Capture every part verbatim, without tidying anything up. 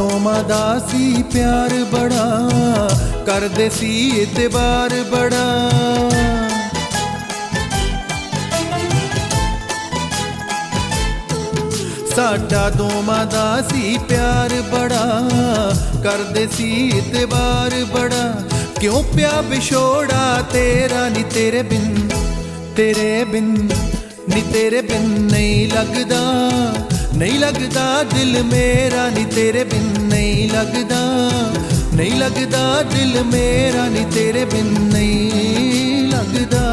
दोवां दा सी प्यार बड़ा, करदे सी इतबार बड़ा। साडा दोवां दा सी प्यार बड़ा, करदे सी इतबार बड़ा। क्यों प्या विछोड़ा तेरा नी तेरे बिन, तेरे बिन नी तेरे बिन नहीं लगदा, नहीं लगदा दिल मेरा नी तेरे बिन नहीं लगदा, नहीं लगदा दिल मेरा नी तेरे बिन नहीं लगदा।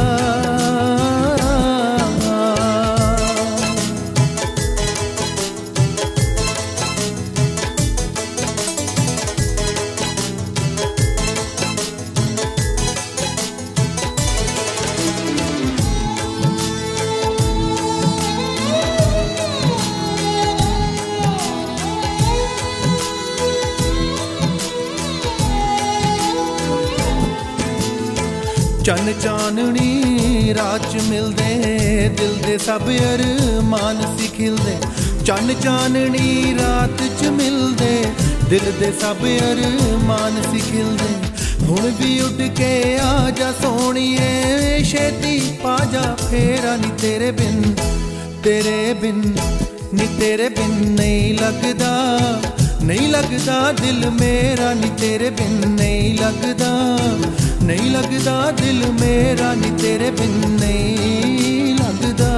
चन चाननी रात च मिलदे, दिल दे सब अरमान सी खिलदे। चन चाननी रात च मिलदे, दिल दे सब अरमान सी खिलदे। हुण भी उठ के आ जा सोहणिए, छेती पा जा फेरा नी तेरे बिन, तेरे बिन नी तेरे बिन नहीं लगदा, नहीं लगदा दिल मेरा नी तेरे बिन नहीं लगदा, नहीं लगदा दिल मेरा नी तेरे बिन नहीं लगदा।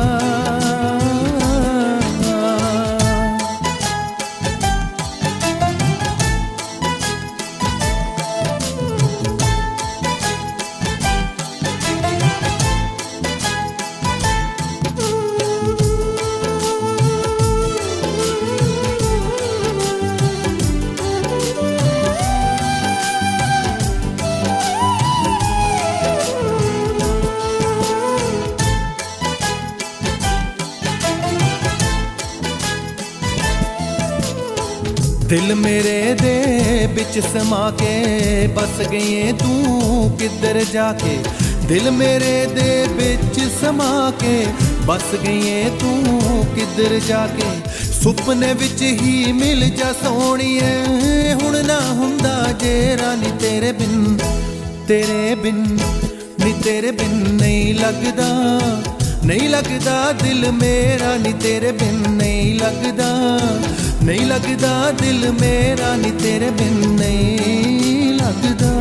दिल मेरे दे बिच समा के बस गई तू किधर जाके, दिल मेरे दे बिच समा के बस गई तू किधर जाके। सुपने विच ही मिल जा सोहणिए, हुण ना हुंदा जेरा नी तेरे बिन, तेरे बिन नी तेरे बिन नहीं लगदा, नहीं लगदा दिल मेरा नी तेरे बिन नहीं लगदा, नहीं लगदा दिल मेरा नी तेरे बिन नहीं लगदा।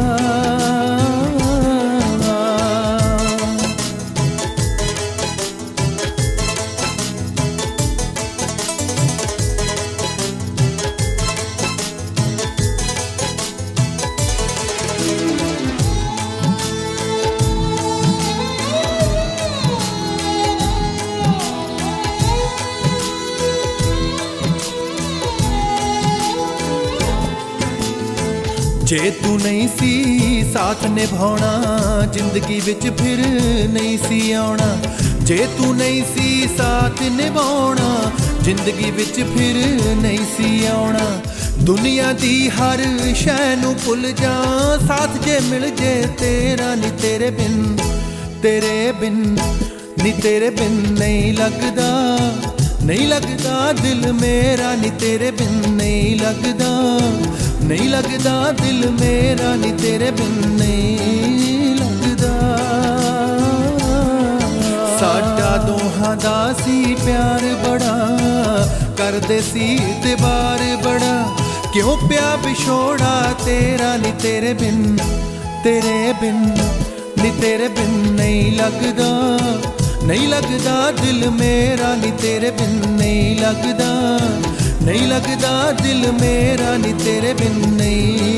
जे तू नहीं सी साथ निभाउणा, जिंदगी विच फिर नहीं सी आउणा। जे तू नहीं सी साथ निभाउणा, जिंदगी विच फिर नहीं सी आउणा। दुनिया दी हर शै नूं भुल जा, साथ जे मिल जे तेरा नी तेरे बिन, तेरे बिन नी तेरे बिन नहीं लगदा, नहीं लगदा दिल मेरा नी तेरे बिन नहीं लगदा, नहीं लगदा दिल मेरा नी तेरे बिन नहीं लगदा। साडा दोहां दा सी प्यार बड़ा, करदे सी इतबार बड़ा। क्यों प्या विछोड़ा तेरा नी तेरे बिन, तेरे बिन नी तेरे बिन नहीं लगदा, नहीं लगदा दिल मेरा नी तेरे बिन नहीं लगदा, नहीं लगदा दिल मेरा नी तेरे बिन नहीं